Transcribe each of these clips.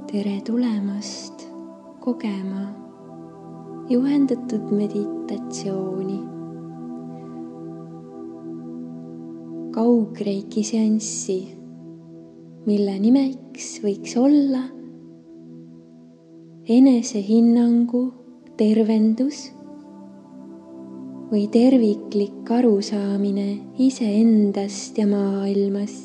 Tere tulemast kogema juhendatud meditatsiooni. Kaugreiki seanssi, mille nimeks võiks olla enesehinnangu tervendus või terviklik arusaamine iseendast ja maailmast.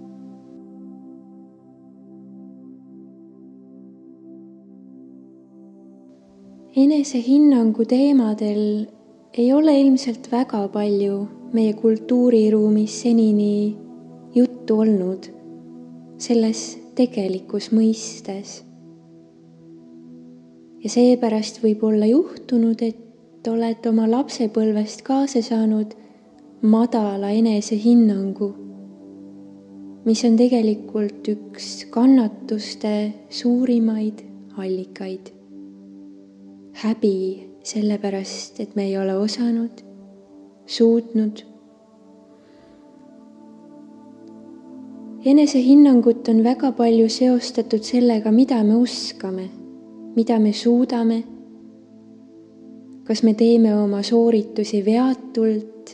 Enesehinnangu teemadel ei ole ilmselt väga palju meie kultuuriruumis senini juttu olnud selles tegelikus mõistes. Ja seepärast võib olla juhtunud, et oled oma lapsepõlvest kaasa saanud madala enesehinnangu, mis on tegelikult üks kannatuste suurimaid allikaid. Häbi sellepärast, et me ei ole osanud, suutnud. Enesehinnangut on väga palju seostatud sellega, mida me oskame, mida me suudame, kas me teeme oma sooritusi veatult,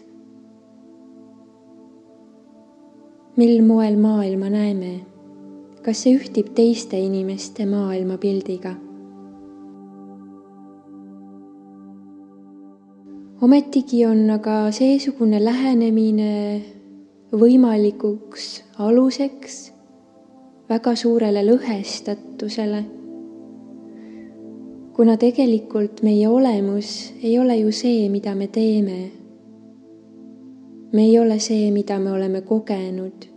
mil moel maailma näeme, kas see ühtib teiste inimeste maailmapildiga. Ometigi on aga seesugune lähenemine võimalikuks aluseks väga suurele lõhestatusele, kuna tegelikult meie olemus ei ole ju see, mida me teeme. Me ei ole see, mida me oleme kogenud.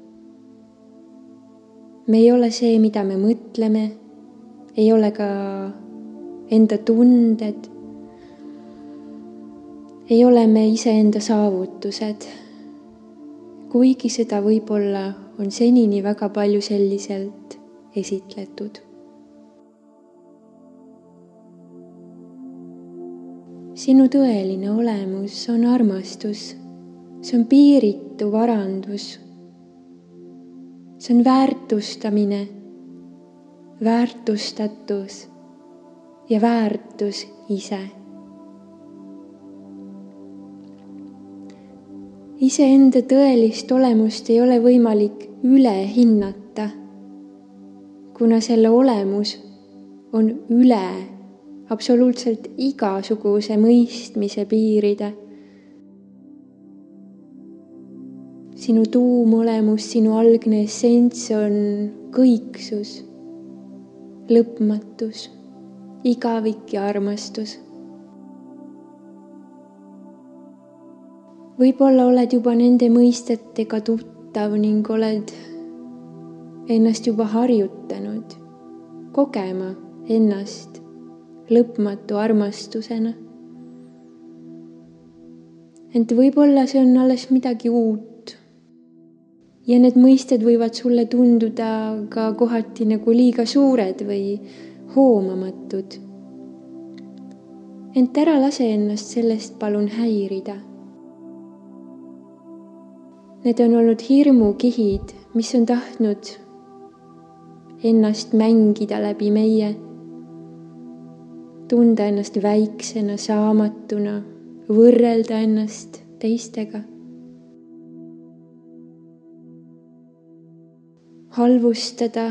Me ei ole see, mida me mõtleme, ei ole ka enda tunded. Ei ole me iseenda saavutused, kuigi seda võib-olla on senini väga palju selliselt esitletud. Sinu tõeline olemus on armastus, see on piiritu varandus, see on väärtustamine, väärtustatus ja väärtus ise. Iseenda tõelist olemust ei ole võimalik üle hinnata, kuna selle olemus on üle absoluutselt igasuguse mõistmise piiride. Sinu tuumolemus, sinu algne essents on kõiksus, lõpmatus, igavik ja armastus. Võib-olla oled juba nende mõistetega tuttav ning oled ennast juba harjutanud kogema ennast lõpmatu armastusena. Ent võib-olla see on alles midagi uut ja need mõisted võivad sulle tunduda ka kohati nagu liiga suured või hoomamatud. Ent ära lase ennast sellest palun häirida. Need on olnud hirmukihid, mis on tahtnud ennast mängida läbi meie, tunda ennast väiksena, saamatuna, võrrelda ennast teistega. Halvustada,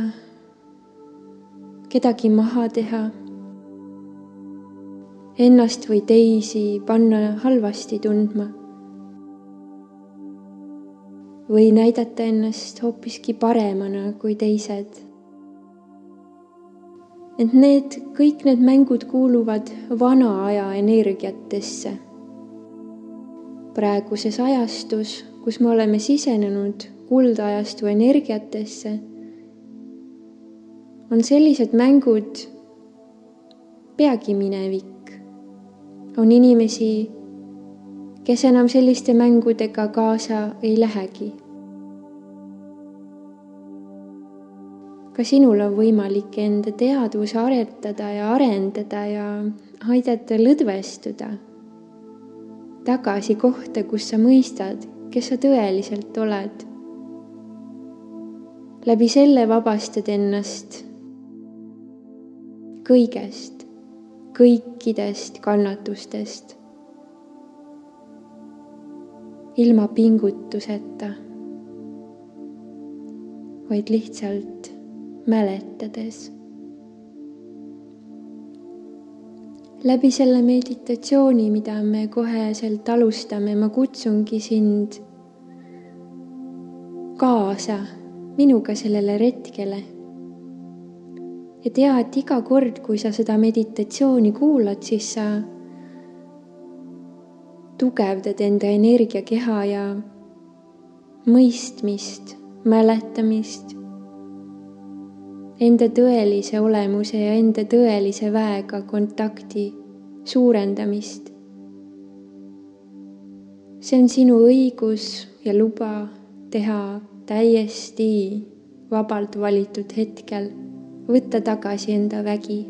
kedagi maha teha, ennast või teisi panna halvasti tundma. Või näidata ennast hoopiski paremana kui teised. Ent kõik need mängud kuuluvad vana aja energiatesse. Praeguses ajastus, kus me oleme sisenenud kuldajastu energiatesse, on sellised mängud peagi minevik. On inimesi, kes enam selliste mängudega kaasa ei lähegi. Ka sinul on võimalik enda teadvuse aretada ja arendada ja aidata lõdvestuda tagasi kohta, kus sa mõistad, kes sa tõeliselt oled. Läbi selle vabastad ennast kõigest, kõikidest kannatustest, ilma pingutuseta, vaid lihtsalt mäletades. Läbi selle meditatsiooni, mida me koheselt alustame, ma kutsungi sind kaasa minuga sellele retkele. Ja tea, et iga kord, kui sa seda meditatsiooni kuulad, siis sa tugevdad enda energiakeha ja mõistmist, mäletamist, enda tõelise olemuse ja enda tõelise väega kontakti suurendamist. See on sinu õigus ja luba teha täiesti vabalt valitud hetkel, võtta tagasi enda vägi.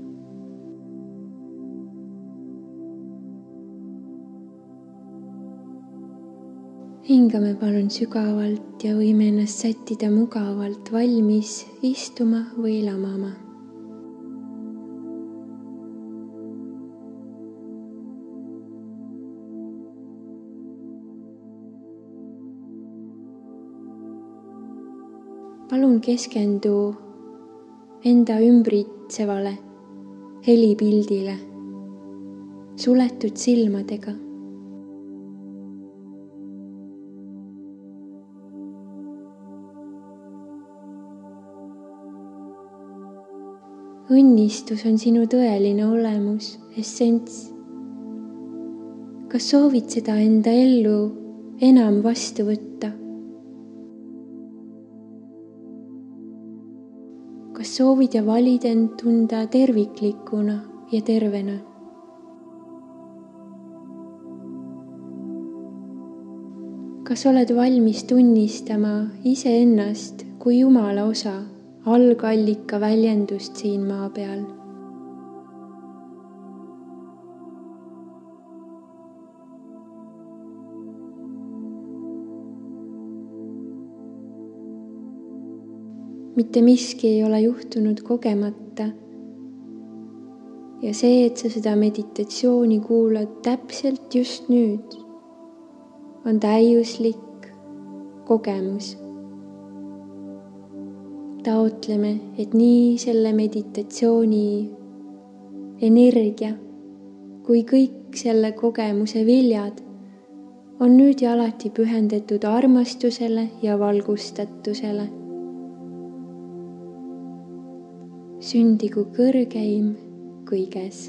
Hingame palun sügavalt ja võime ennast sättida mugavalt valmis istuma või lamama. Palun keskendu enda ümbritsevale helipildile suletud silmadega. Õnnistus on sinu tõeline olemus, essents. Kas soovid seda enda ellu enam vastu võtta? Kas soovid ja valid end tunda terviklikuna ja tervena? Kas oled valmis tunnistama iseennast kui Jumala osa, algallika väljendust siin maa peal? Mitte miski ei ole juhtunud kogemata. Ja see, et sa seda meditatsiooni kuulad täpselt just nüüd, on täiuslik kogemus. Taotleme, et nii selle meditatsiooni energia kui kõik selle kogemuse viljad on nüüd ja alati pühendatud armastusele ja valgustatusele. Sündigu kõrgeim kõiges.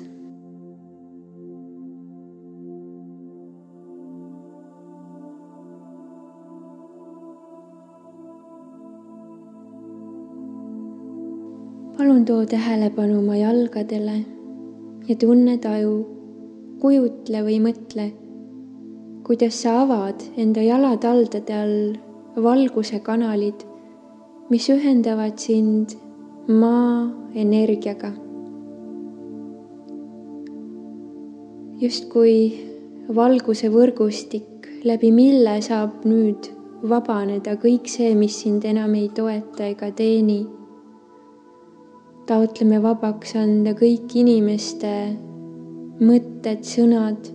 Palun too tähelepanu oma jalgadele ja tunne taju, kujutle või mõtle, kuidas sa avad enda jalataldade all valguse kanalid, mis ühendavad sind maa energiaga. Justkui valguse võrgustik, läbi mille saab nüüd vabaneda kõik see, mis sind enam ei toeta ega teeni. Taotleme vabaks anda kõik inimeste mõtted, sõnad,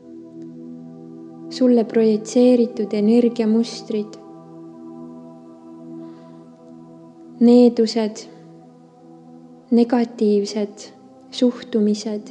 sulle projitseeritud energiamustrid, needused, negatiivsed suhtumised,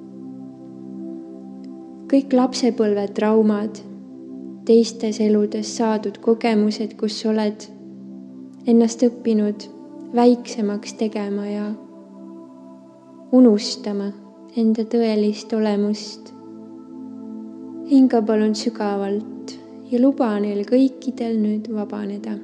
kõik lapsepõlve traumad, teistes eludes saadud kogemused, kus oled ennast õppinud väiksemaks tegema ja unustama enda tõelist olemust. Hinga palun sügavalt ja luba neil kõikidel nüüd vabaneda.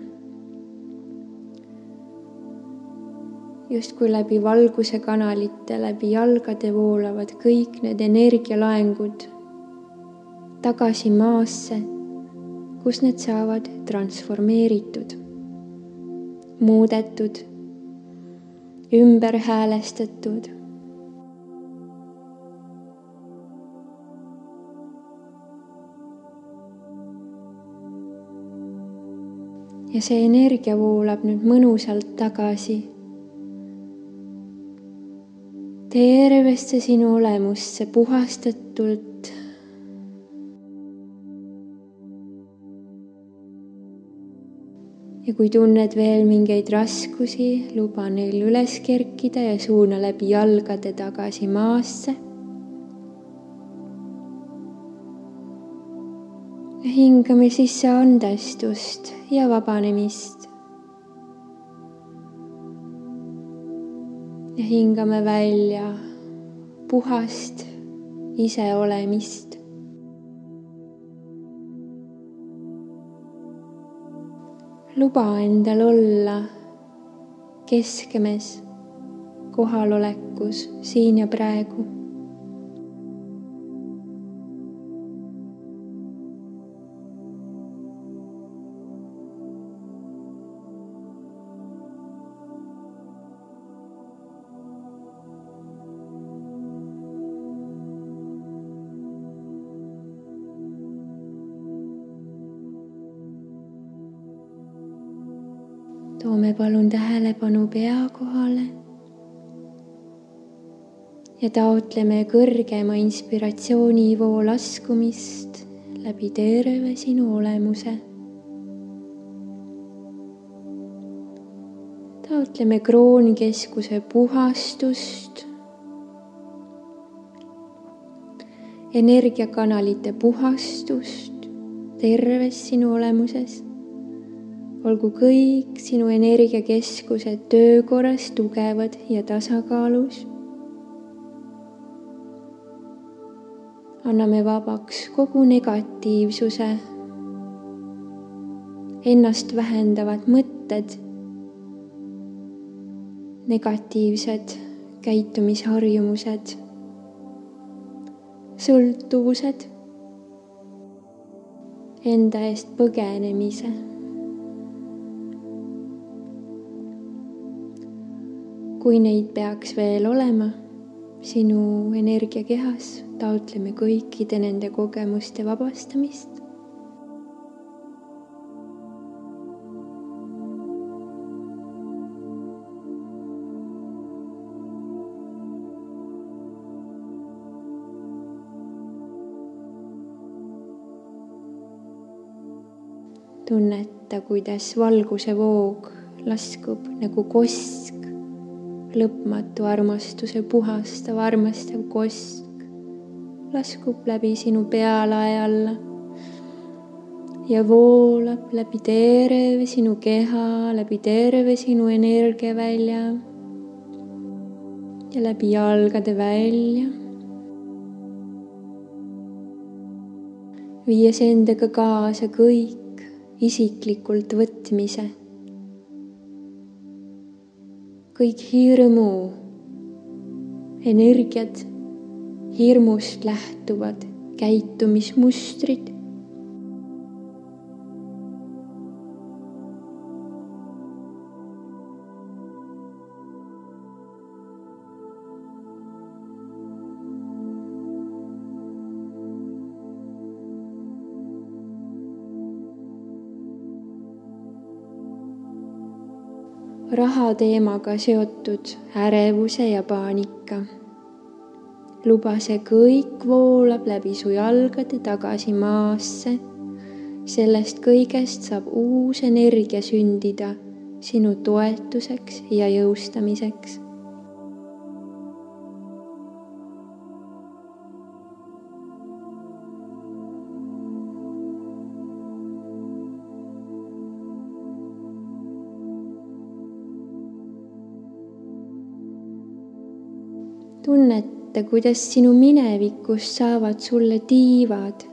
Justkui läbi valguse kanalite, läbi jalgade voolavad kõik need energialaengud tagasi maasse, kus need saavad transformeeritud, muudetud, ümber häälestatud. Ja see energia voolab nüüd mõnusalt tagasi tervesse sinu olemusse puhastatult. Ja kui tunned veel mingeid raskusi, luba neil üles kerkida ja suuna läbi jalgade tagasi maasse. Ja hingame sisse andestust ja vabanemist. Ja hingame välja puhast iseolemist. Luba endal olla keskemes, kohalolekus, siin ja praegu. Toome palun tähelepanu pea kohale ja taotleme kõrgema inspiratsioonivoo laskumist läbi terve sinu olemuse. Taotleme kroonikeskuse puhastust, energiakanalite puhastust terves sinu olemuses. Olgu kõik sinu energiakeskused töökorras tugevad ja tasakaalus. Anname vabaks kogu negatiivsuse, ennast vähendavad mõtted, negatiivsed käitumisharjumused, sõltuvused, enda eest põgenemise. Kui neid peaks veel olema sinu energiakehas, taotleme kõikide nende kogemuste vabastamist. Tunneta, kuidas valguse voog laskub nagu kosk, lõpmatu armastuse puhastav, armastav kosk laskub läbi sinu pealae alla ja voolab läbi terve sinu keha, läbi terve sinu energiavälja ja läbi jalgade välja. Viies endaga kaasa kõik isiklikult võtmise. Kõik hirmu, energiad, hirmust lähtuvad käitumismustrid. Raha teemaga seotud ärevuse ja paanika. Luba see kõik voolab läbi su jalgade tagasi maasse. Sellest kõigest saab uus energia sündida sinu toetuseks ja jõustamiseks. Tunneta, kuidas sinu minevikust saavad sulle tiivad.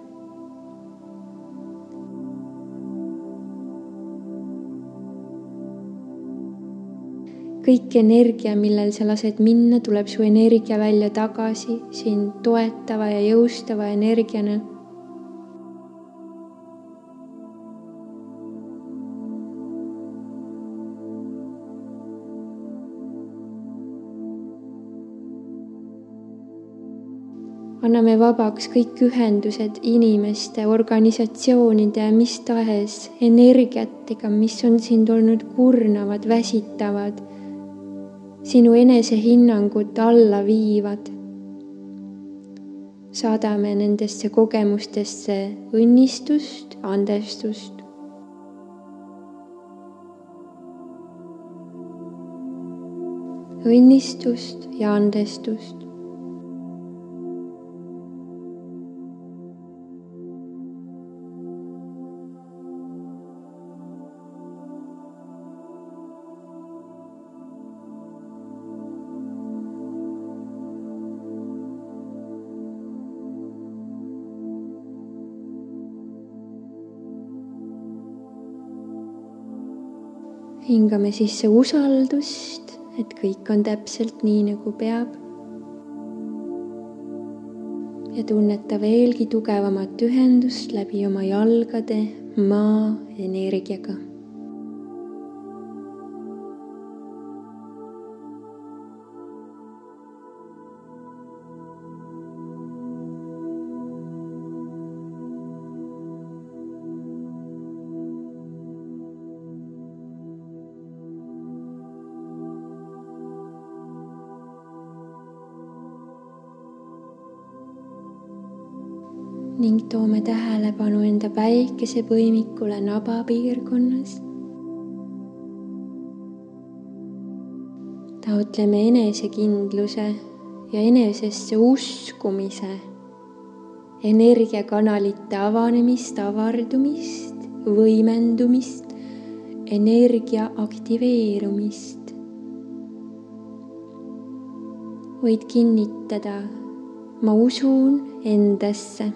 Kõik energia, millel sa lased minna, tuleb su energia välja tagasi, sind toetava ja jõustava energiana. Anname vabaks kõik ühendused inimeste, organisatsioonide ja mis tahes energiatega, mis on sind olnud kurnavad, väsitavad. sinu enesehinnangut alla viivad. Saadame nendesse kogemustesse õnnistust, andestust. Õnnistust ja andestust. Hingame sisse usaldust, et kõik on täpselt nii, nagu peab. Ja tunneta veelgi tugevamat ühendust läbi oma jalgade maa energiaga. Ning toome tähelepanu enda päikesepõimikule nabapiirkonnas. Taotleme enesekindluse ja enesesse uskumise, energiakanalite avanemist, avardumist, võimendumist, energia aktiveerumist. Võid kinnitada, ma usun endasse.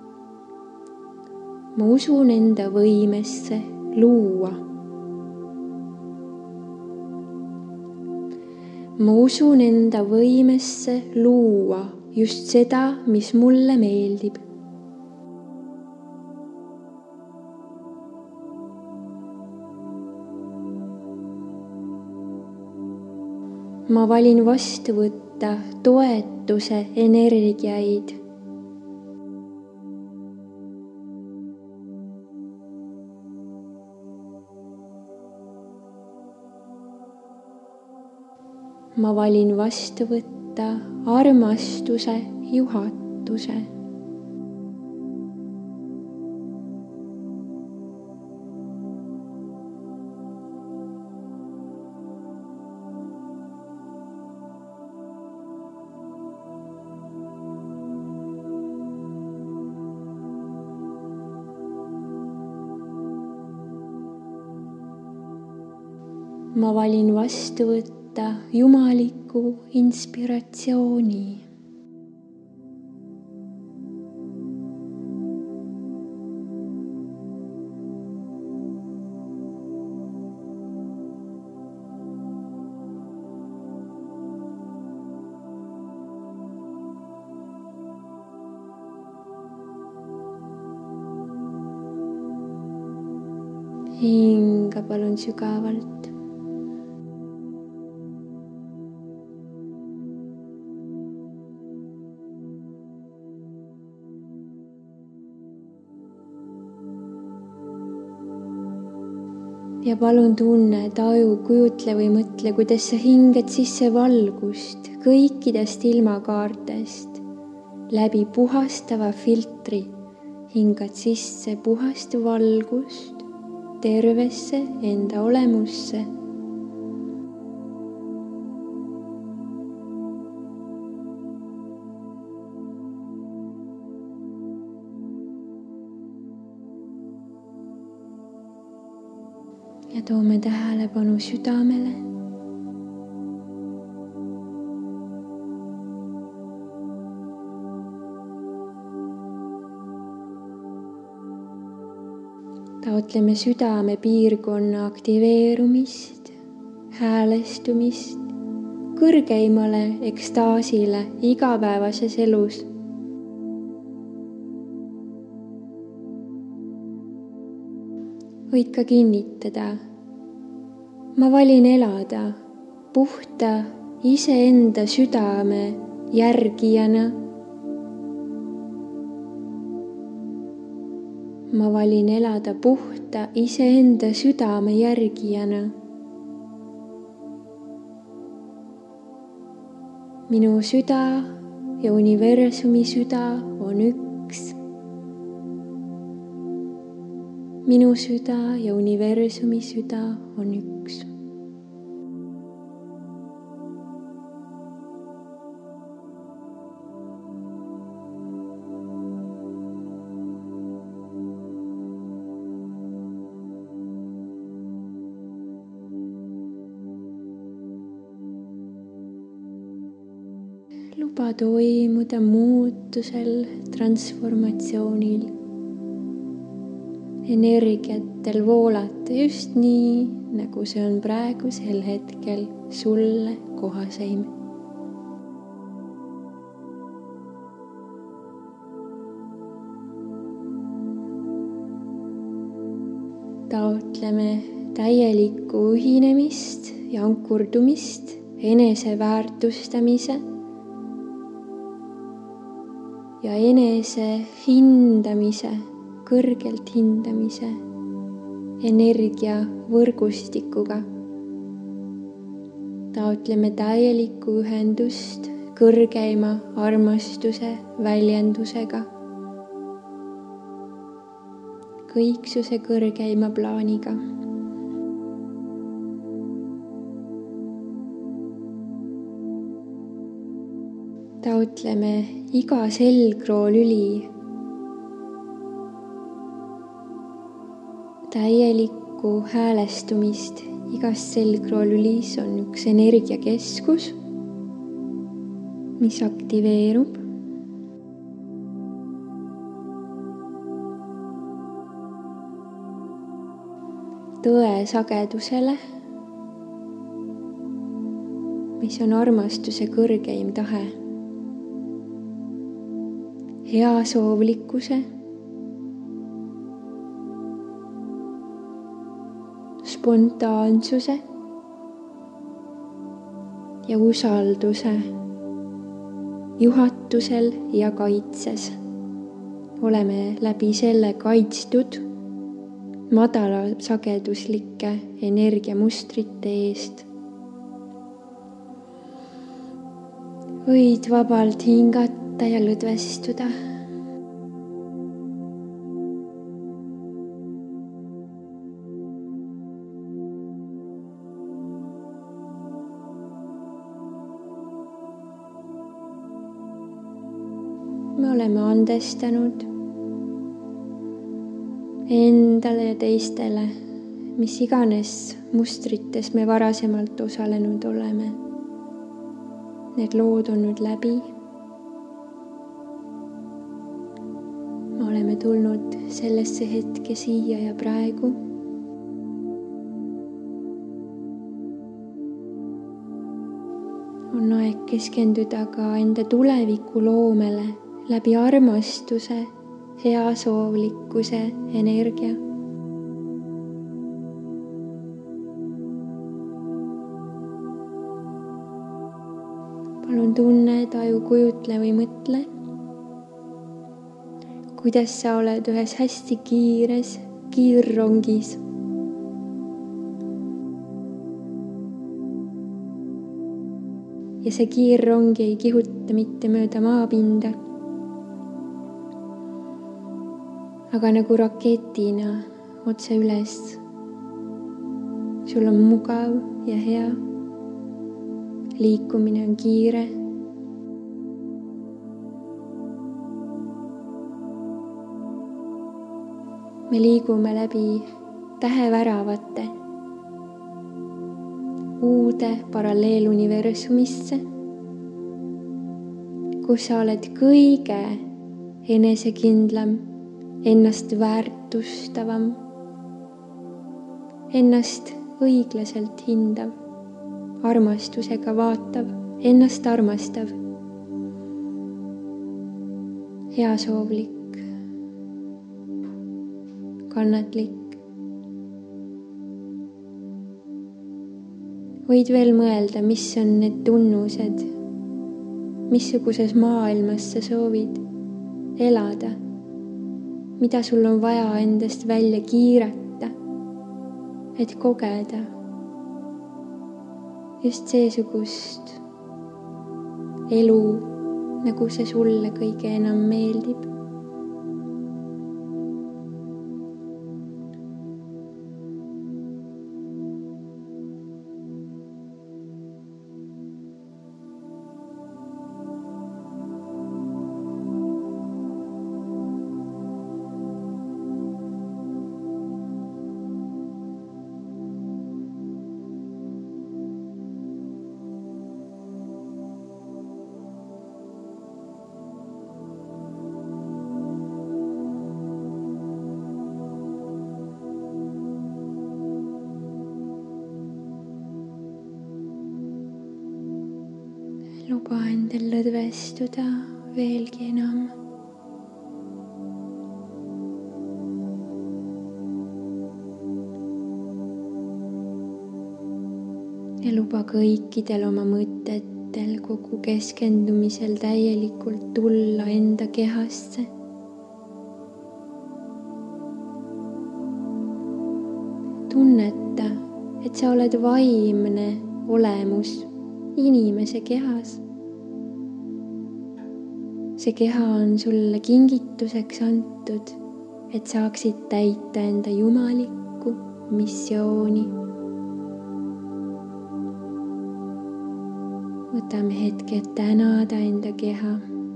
Ma usun enda võimesse luua. Ma usun enda võimesse luua just seda, mis mulle meeldib. Ma valin vastu võtta toetuse energiaid. Ma valin vastu võtta armastuse juhatuse. Ma valin vastu võtta jumaliku inspiratsiooni. Hinga palun sügavalt. Ja palun tunne, taju, kujutle või mõtle, kuidas sa hingad sisse valgust kõikidest ilmakaartest. Läbi puhastava filtri hingad sisse puhast valgust tervesse enda olemusse. Ja toome tähelepanu südamele. Taotleme südame piirkonna aktiveerumist, häälestumist kõrgeimale ekstaasile igapäevases elus. Võid ka kinnitada, ma valin elada puhta iseenda südame järgijana. Ma valin elada puhta iseenda südame järgijana. minu süda ja universumi süda on üks. Minu süda ja universumi süda on üks. Luba toimuda muutusel, transformatsioonil. Energiatel voolata just nii, nagu see on praegusel hetkel sulle kohaseim. Taotleme täielikku ühinemist ja ankurdumist, eneseväärtustamise ja enese hindamise, kõrgelt hindamise energia võrgustikuga. Taotleme täielikku ühendust kõrgeima armastuse väljendusega, kõiksuse kõrgeima plaaniga. Taotleme iga selgroolüli täielikku häälestumist. Igas selgroolülis on üks energiakeskus, mis aktiveerub. Tõe sagedusele, mis on armastuse kõrgeim tahe. Heasoovlikkuse, spontaansuse ja usalduse juhatusel ja kaitses. Oleme läbi selle kaitstud madalasageduslike energiamustrite eest. Võid vabalt hingata ja lõdvestuda. Me oleme andestanud endale ja teistele, mis iganes mustrites me varasemalt osalenud oleme. Need lood on nüüd läbi. Me oleme tulnud sellesse hetke siia ja praegu. On aeg keskenduda ka enda tuleviku loomele läbi armastuse, heasoovlikkuse energia. Palun tunne, taju, kujutle või mõtle, kuidas sa oled ühes hästi kiires kiirrongis. Ja see kiirrong ei kihuta mitte mööda maapinda, aga nagu raketina otse üles. Sul on mugav ja hea. Liikumine on kiire. Me liigume läbi täheväravate uude paralleeluniversumisse, kus sa oled kõige enesekindlam, ennast väärtustavam, ennast õiglaselt hindav, armastusega vaatav, ennast armastav, heasoovlik, kannatlik. Võid veel mõelda, mis on need tunnused, missuguses maailmas sa soovid elada, mida sul on vaja endast välja kiirata, et kogeda just seesugust elu, nagu see sulle kõige enam meeldib. Luba endal lõdvestuda veelgi enam. Ja luba kõikidel oma mõtetel, kogu keskendumisel täielikult tulla enda kehasse. Tunneta, et sa oled vaimne olemus inimese kehas. See keha on sulle kingituseks antud, et saaksid täita enda jumalikku missiooni. Võtame hetke, et tänada enda keha.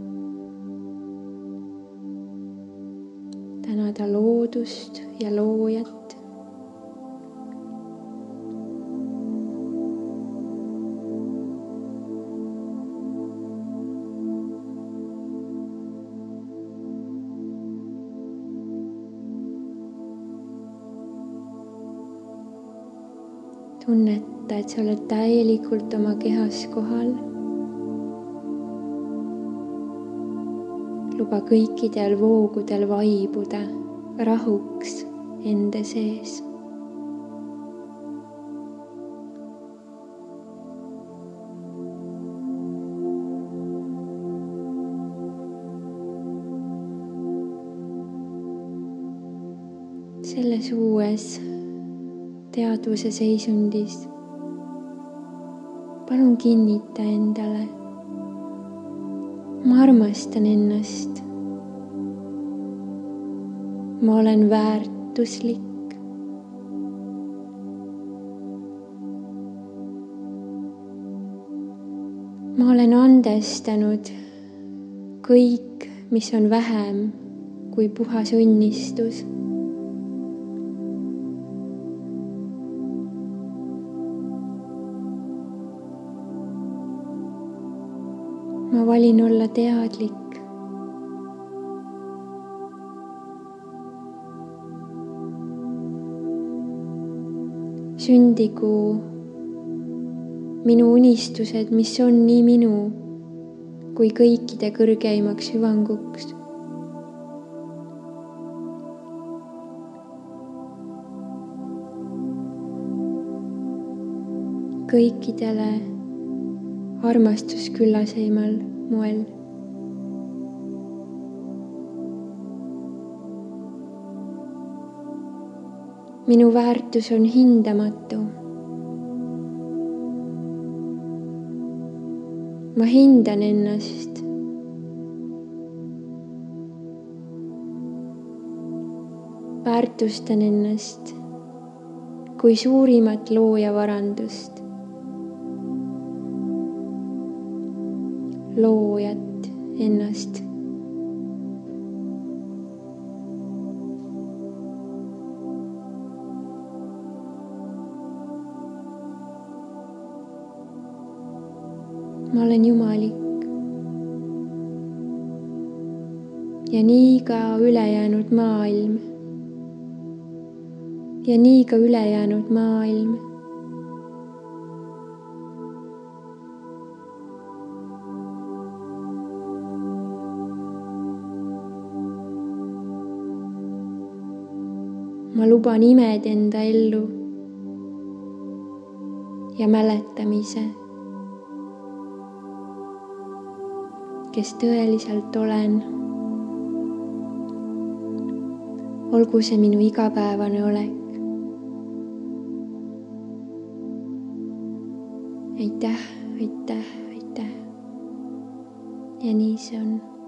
Tänada loodust ja loojat. Tunneta, et sa oled täielikult oma kehas kohal. Luba kõikidel voogudel vaibuda rahuks enda sees. Selles uues teadvuse seisundis palun kinnita endale. Ma armastan ennast. Ma olen väärtuslik. Ma olen andestanud kõik, mis on vähem kui puhas õnnistus. Ma valin olla teadlik. Sündigu minu unistused, mis on nii minu kui kõikide kõrgeimaks hüvanguks. Kõikidele armastusküllaseimal moel. Minu väärtus on hindamatu. Ma hindan ennast. Väärtustan ennast kui suurimat looja varandust. Loojat ennast. Ma olen jumalik ja nii ka ülejäänud maailm ja nii ka ülejäänud maailm. Ma luban imed enda ellu ja mäletamise, kes tõeliselt olen. Olgu see minu igapäevane olek. Aitäh, aitäh, aitäh. ja nii see on.